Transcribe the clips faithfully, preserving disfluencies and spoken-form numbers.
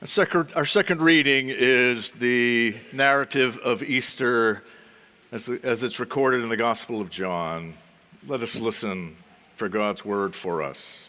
Second, our second reading is the narrative of Easter as, the, as it's recorded in the Gospel of John. Let us listen for God's word for us.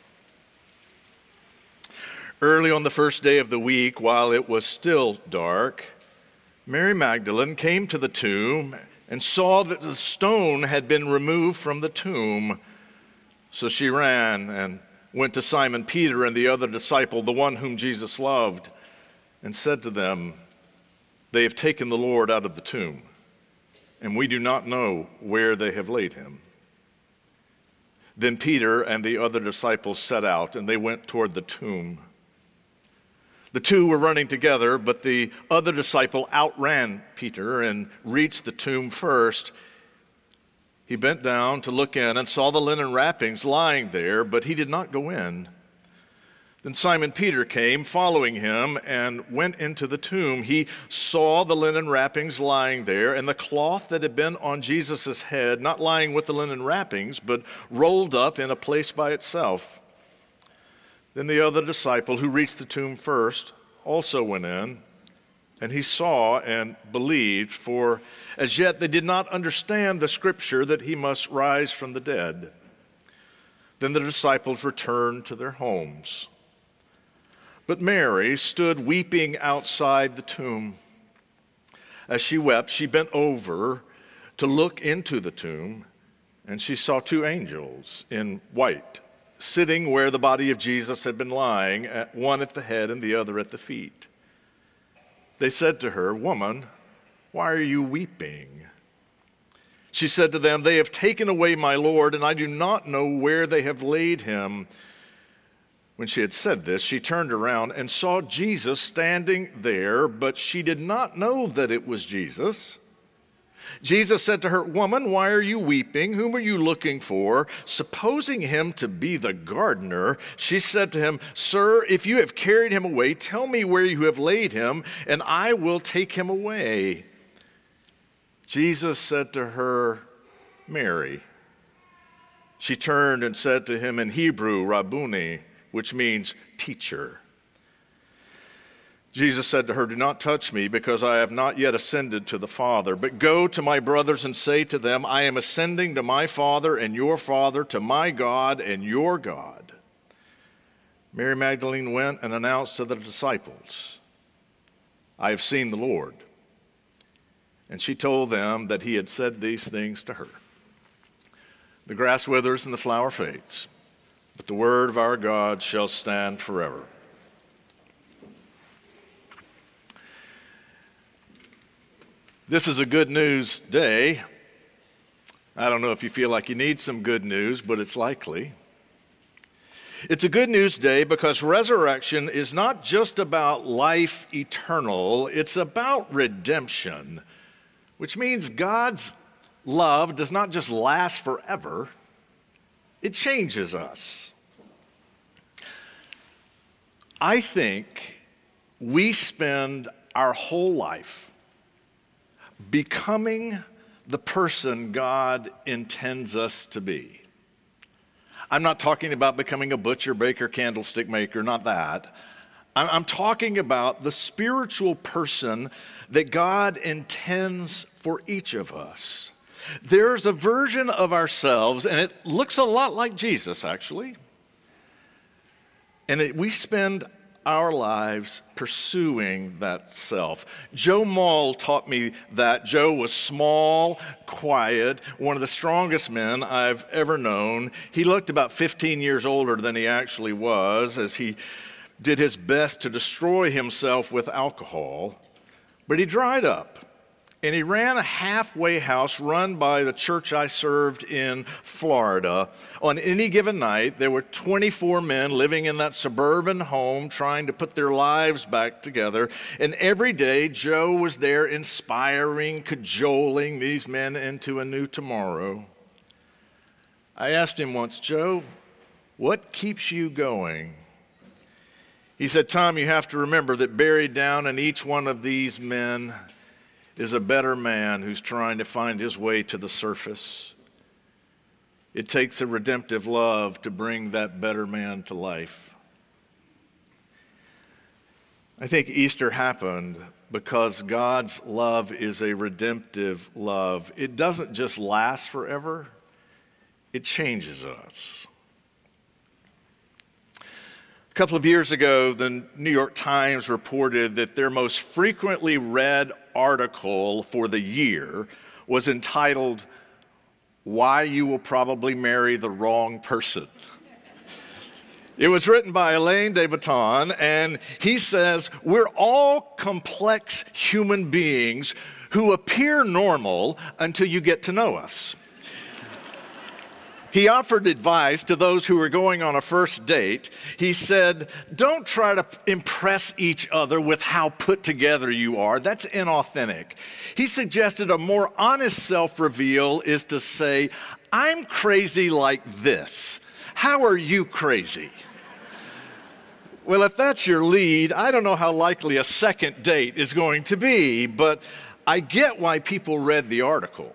Early on the first day of the week, while it was still dark, Mary Magdalene came to the tomb and saw that the stone had been removed from the tomb. So she ran and went to Simon Peter and the other disciple, the one whom Jesus loved, and said to them, "They have taken the Lord out of the tomb, and we do not know where they have laid him." Then Peter and the other disciples set out, and they went toward the tomb. The two were running together, but the other disciple outran Peter and reached the tomb first. He bent down to look in and saw the linen wrappings lying there, but he did not go in. Then Simon Peter came, following him, and went into the tomb. He saw the linen wrappings lying there, and the cloth that had been on Jesus' head, not lying with the linen wrappings, but rolled up in a place by itself. Then the other disciple, who reached the tomb first, also went in, and he saw and believed, for as yet they did not understand the scripture that he must rise from the dead. Then the disciples returned to their homes. But Mary stood weeping outside the tomb. As she wept, she bent over to look into the tomb, and she saw two angels in white, sitting where the body of Jesus had been lying, one at the head and the other at the feet. They said to her, "Woman, why are you weeping?" She said to them, "They have taken away my Lord, and I do not know where they have laid him." When she had said this, she turned around and saw Jesus standing there, but she did not know that it was Jesus. Jesus said to her, "Woman, why are you weeping? Whom are you looking for?" Supposing him to be the gardener, she said to him, "Sir, if you have carried him away, tell me where you have laid him, and I will take him away." Jesus said to her, "Mary." She turned and said to him in Hebrew, "Rabboni," which means teacher. Jesus said to her, "Do not touch me, because I have not yet ascended to the Father, but go to my brothers and say to them, I am ascending to my Father and your Father, to my God and your God." Mary Magdalene went and announced to the disciples, "I have seen the Lord." And she told them that he had said these things to her. The grass withers and the flower fades, but the word of our God shall stand forever. This is a good news day. I don't know if you feel like you need some good news, but it's likely. It's a good news day because resurrection is not just about life eternal, it's about redemption, which means God's love does not just last forever, it changes us. I think we spend our whole life becoming the person God intends us to be. I'm not talking about becoming a butcher, baker, candlestick maker, not that. I'm talking about the spiritual person that God intends for each of us. There's a version of ourselves, and it looks a lot like Jesus, actually. And it, we spend our lives pursuing that self. Joe Maul taught me that. Joe was small, quiet, one of the strongest men I've ever known. He looked about fifteen years older than he actually was as he did his best to destroy himself with alcohol. But he dried up. And he ran a halfway house run by the church I served in Florida. On any given night, there were twenty-four men living in that suburban home trying to put their lives back together. And every day, Joe was there inspiring, cajoling these men into a new tomorrow. I asked him once, "Joe, what keeps you going?" He said, "Tom, you have to remember that buried down in each one of these men is a better man who's trying to find his way to the surface. It takes a redemptive love to bring that better man to life." I think Easter happened because God's love is a redemptive love. It doesn't just last forever, it changes us. A couple of years ago, the New York Times reported that their most frequently read article for the year was entitled, "Why You Will Probably Marry the Wrong Person." It was written by Alain de Botton, and he says, "We're all complex human beings who appear normal until you get to know us." He offered advice to those who were going on a first date. He said, "Don't try to impress each other with how put together you are. That's inauthentic." He suggested a more honest self-reveal is to say, "I'm crazy like this. How are you crazy?" Well, if that's your lead, I don't know how likely a second date is going to be, but I get why people read the article.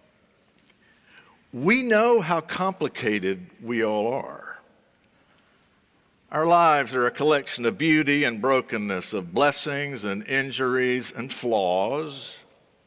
We know how complicated we all are. Our lives are a collection of beauty and brokenness, of blessings and injuries and flaws.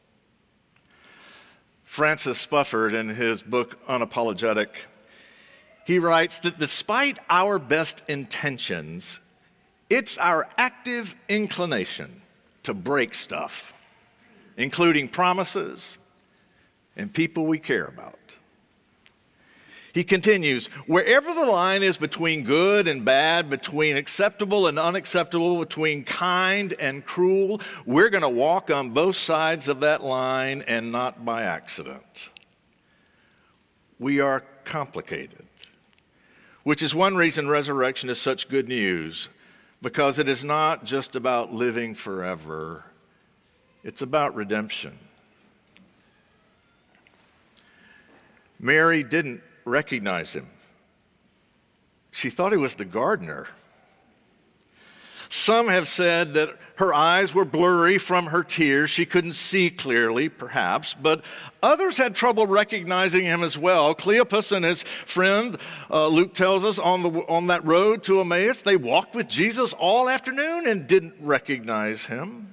Francis Spufford, in his book Unapologetic, he writes that despite our best intentions, it's our active inclination to break stuff, including promises and people we care about. He continues, wherever the line is between good and bad, between acceptable and unacceptable, between kind and cruel, we're going to walk on both sides of that line and not by accident. We are complicated, which is one reason resurrection is such good news, because it is not just about living forever, it's about redemption. Mary didn't recognize him. She thought he was the gardener. Some have said that her eyes were blurry from her tears. She couldn't see clearly, perhaps, but others had trouble recognizing him as well. Cleopas and his friend, uh, Luke tells us, on, the, on that road to Emmaus, they walked with Jesus all afternoon and didn't recognize him.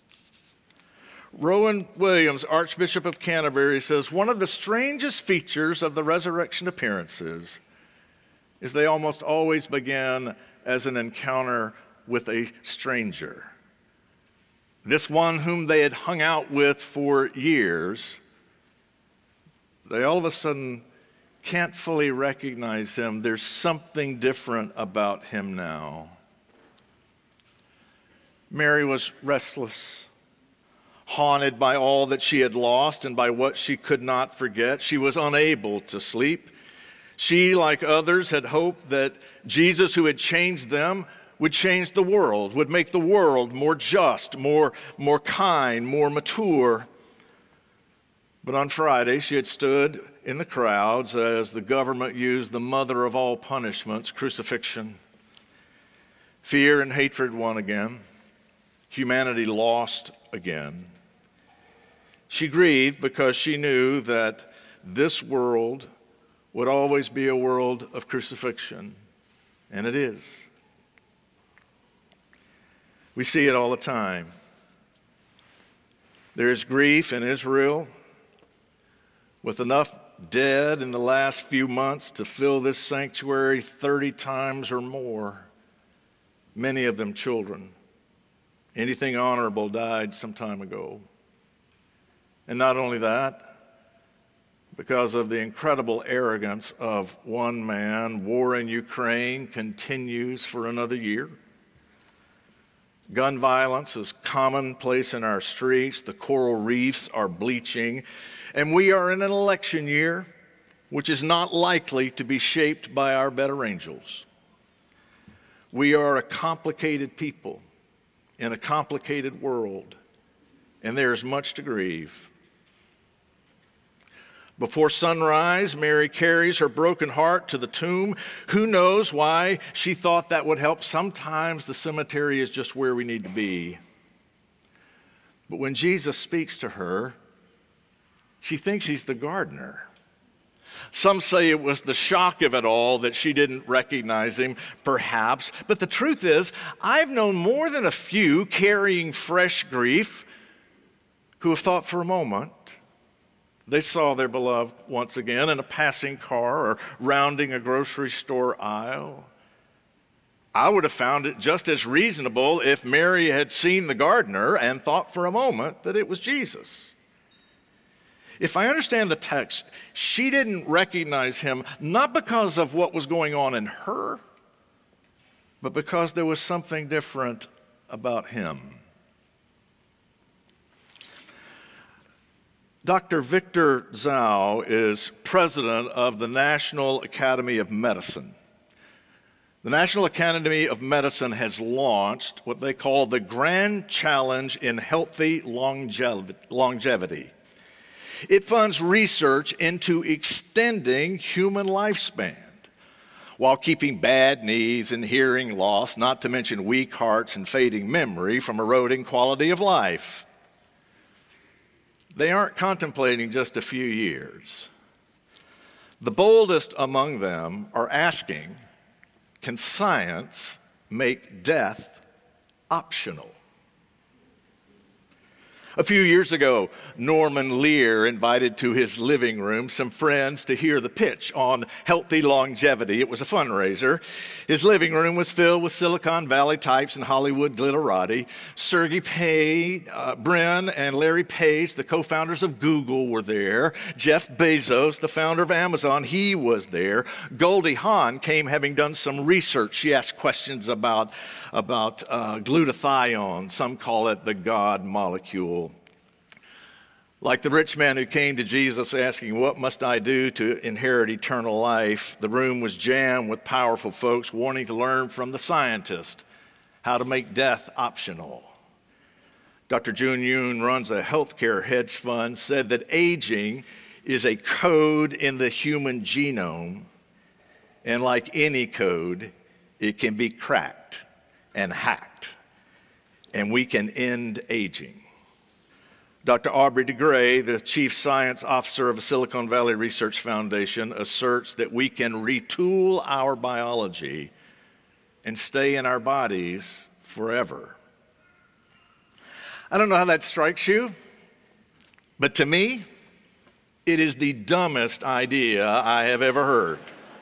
Rowan Williams, Archbishop of Canterbury, says, one of the strangest features of the resurrection appearances is they almost always begin as an encounter with a stranger. This one whom they had hung out with for years, they all of a sudden can't fully recognize him. There's something different about him now. Mary was restless, haunted by all that she had lost and by what she could not forget. She was unable to sleep. She, like others, had hoped that Jesus, who had changed them, would change the world, would make the world more just, more, more kind, more mature. But on Friday, she had stood in the crowds as the government used the mother of all punishments, crucifixion. Fear and hatred won again. Humanity lost again. She grieved because she knew that this world would always be a world of crucifixion, and it is. We see it all the time. There is grief in Israel, with enough dead in the last few months to fill this sanctuary thirty times or more, many of them children. Anything honorable died some time ago. And not only that, because of the incredible arrogance of one man, war in Ukraine continues for another year. Gun violence is commonplace in our streets. The coral reefs are bleaching. And we are in an election year, which is not likely to be shaped by our better angels. We are a complicated people in a complicated world, and there is much to grieve. Before sunrise, Mary carries her broken heart to the tomb. Who knows why she thought that would help? Sometimes the cemetery is just where we need to be. But when Jesus speaks to her, she thinks he's the gardener. Some say it was the shock of it all that she didn't recognize him, perhaps. But the truth is, I've known more than a few carrying fresh grief who have thought for a moment they saw their beloved once again in a passing car or rounding a grocery store aisle. I would have found it just as reasonable if Mary had seen the gardener and thought for a moment that it was Jesus. If I understand the text, she didn't recognize him not because of what was going on in her, but because there was something different about him. Doctor Victor Zhao is president of the National Academy of Medicine. The National Academy of Medicine has launched what they call the Grand Challenge in Healthy Longevity. It funds research into extending human lifespan while keeping bad knees and hearing loss, not to mention weak hearts and fading memory, from eroding quality of life. They aren't contemplating just a few years. The boldest among them are asking, can science make death optional? A few years ago, Norman Lear invited to his living room some friends to hear the pitch on healthy longevity. It was a fundraiser. His living room was filled with Silicon Valley types and Hollywood glitterati. Sergey Pay, uh, Brin and Larry Page, the co-founders of Google, were there. Jeff Bezos, the founder of Amazon, he was there. Goldie Hawn came having done some research. She asked questions about, about uh, glutathione. Some call it the God molecule. Like the rich man who came to Jesus asking, what must I do to inherit eternal life? The room was jammed with powerful folks wanting to learn from the scientist how to make death optional. Doctor Jun Yoon runs a healthcare hedge fund, said that aging is a code in the human genome, and like any code, it can be cracked and hacked, and we can end aging. Doctor Aubrey de Grey, the chief science officer of the Silicon Valley Research Foundation, asserts that we can retool our biology and stay in our bodies forever. I don't know how that strikes you, but to me, it is the dumbest idea I have ever heard.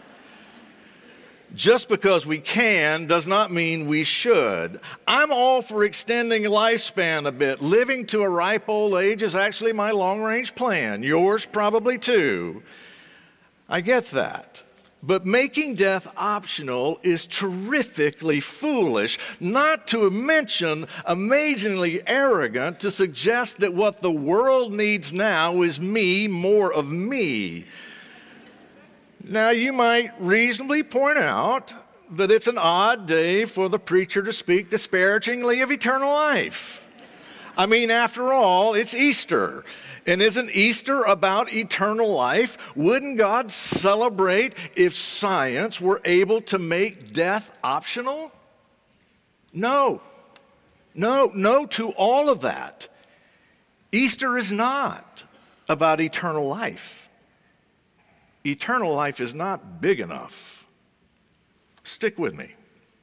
Just because we can does not mean we should. I'm all for extending lifespan a bit. Living to a ripe old age is actually my long-range plan. Yours probably too. I get that. But making death optional is terrifically foolish, not to mention amazingly arrogant to suggest that what the world needs now is me, more of me. Now, you might reasonably point out that it's an odd day for the preacher to speak disparagingly of eternal life. I mean, after all, it's Easter. And isn't Easter about eternal life? Wouldn't God celebrate if science were able to make death optional? No. No, no to all of that. Easter is not about eternal life. Eternal life is not big enough. Stick with me.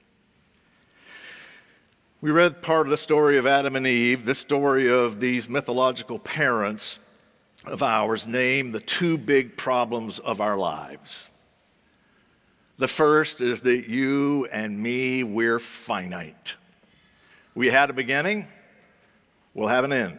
We read part of the story of Adam and Eve, the story of these mythological parents of ours, named the two big problems of our lives. The first is that you and me, we're finite. We had a beginning, we'll have an end.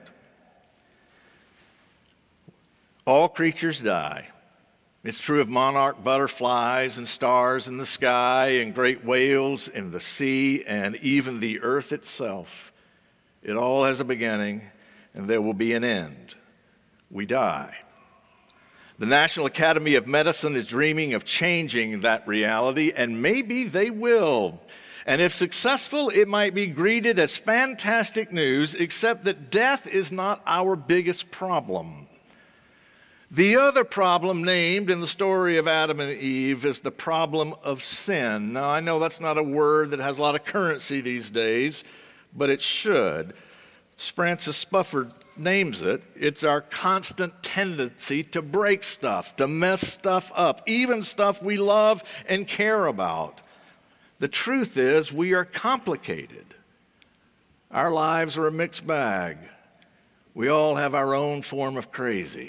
All creatures die. It's true of monarch butterflies and stars in the sky and great whales in the sea and even the earth itself. It all has a beginning and there will be an end. We die. The National Academy of Medicine is dreaming of changing that reality, and maybe they will. And if successful, it might be greeted as fantastic news, except that death is not our biggest problem. The other problem named in the story of Adam and Eve is the problem of sin. Now, I know that's not a word that has a lot of currency these days, but it should. Francis Spufford names it. It's our constant tendency to break stuff, to mess stuff up, even stuff we love and care about. The truth is, we are complicated. Our lives are a mixed bag. We all have our own form of crazy.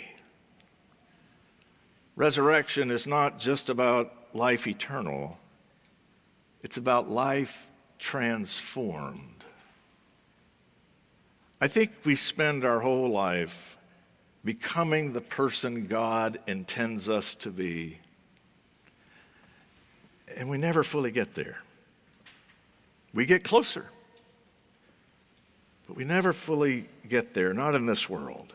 Resurrection is not just about life eternal. It's about life transformed. I think we spend our whole life becoming the person God intends us to be, and we never fully get there. We get closer, but we never fully get there, not in this world.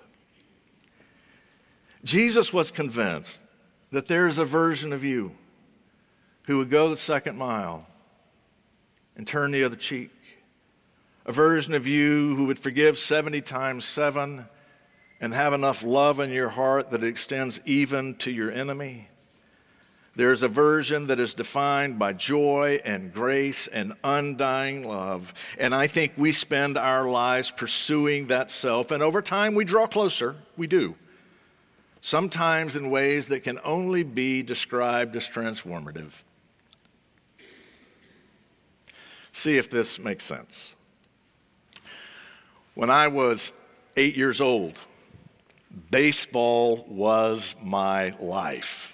Jesus was convinced that there is a version of you who would go the second mile and turn the other cheek. A version of you who would forgive seventy times seven and have enough love in your heart that it extends even to your enemy. There's a version that is defined by joy and grace and undying love. And I think we spend our lives pursuing that self. And over time, we draw closer. We do. Sometimes in ways that can only be described as transformative. See if this makes sense. When I was eight years old, baseball was my life.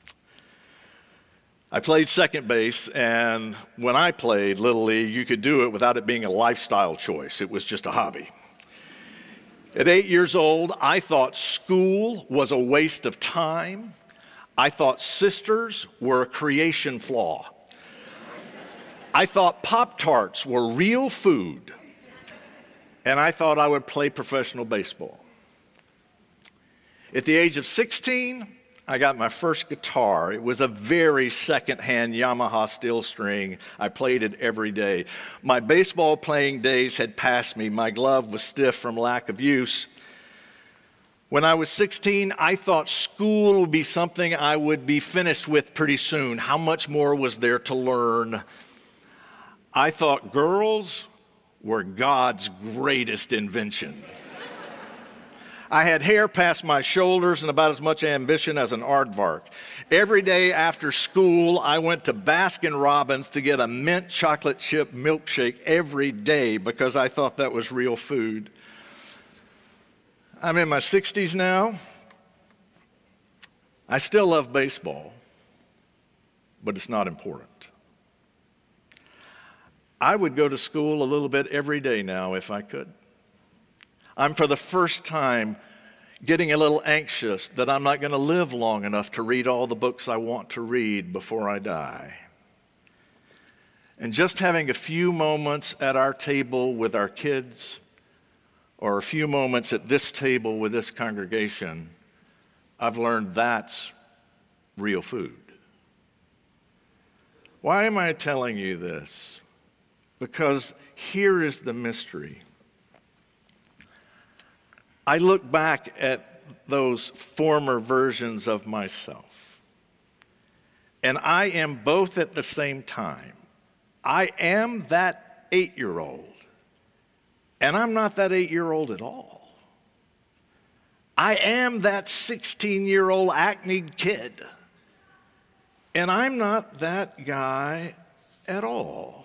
I played second base, and when I played Little League, you could do it without it being a lifestyle choice. It was just a hobby. At eight years old, I thought school was a waste of time. I thought sisters were a creation flaw. I thought Pop-Tarts were real food. And I thought I would play professional baseball. At the age of sixteen, I got my first guitar. It was a very secondhand Yamaha steel string. I played it every day. My baseball playing days had passed me. My glove was stiff from lack of use. When I was sixteen, I thought school would be something I would be finished with pretty soon. How much more was there to learn? I thought girls were God's greatest invention. I had hair past my shoulders and about as much ambition as an aardvark. Every day after school, I went to Baskin Robbins to get a mint chocolate chip milkshake every day because I thought that was real food. I'm in my sixties now. I still love baseball, but it's not important. I would go to school a little bit every day now if I could. I'm for the first time getting a little anxious that I'm not going to live long enough to read all the books I want to read before I die. And just having a few moments at our table with our kids, or a few moments at this table with this congregation, I've learned that's real food. Why am I telling you this? Because here is the mystery. I look back at those former versions of myself, and I am both at the same time. I am that eight-year-old, and I'm not that eight-year-old at all. I am that sixteen-year-old acne kid, and I'm not that guy at all.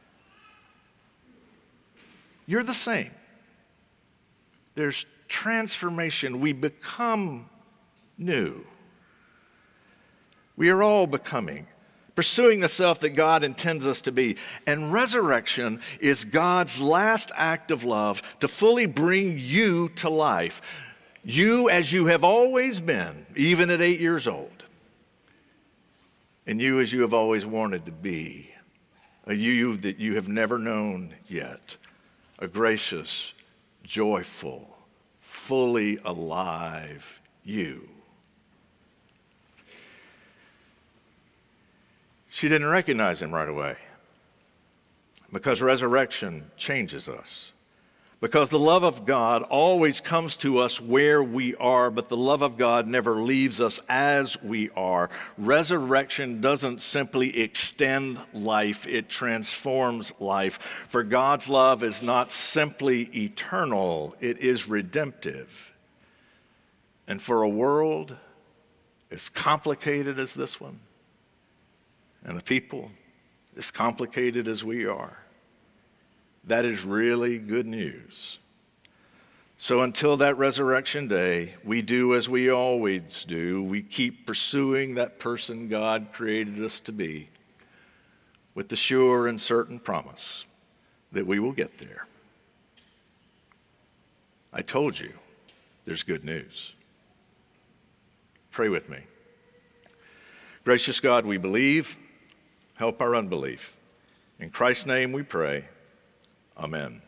You're the same. There's transformation. We become new. We are all becoming, pursuing the self that God intends us to be. And resurrection is God's last act of love to fully bring you to life. You as you have always been, even at eight years old. And you as you have always wanted to be. A you that you have never known yet. A gracious, joyful, fully alive you. She didn't recognize him right away because resurrection changes us. Because the love of God always comes to us where we are, but the love of God never leaves us as we are. Resurrection doesn't simply extend life, it transforms life. For God's love is not simply eternal, it is redemptive. And for a world as complicated as this one, and a people as complicated as we are, that is really good news. So until that resurrection day, we do as we always do. We keep pursuing that person God created us to be with the sure and certain promise that we will get there. I told you there's good news. Pray with me. Gracious God, we believe. Help our unbelief. In Christ's name we pray. Amen.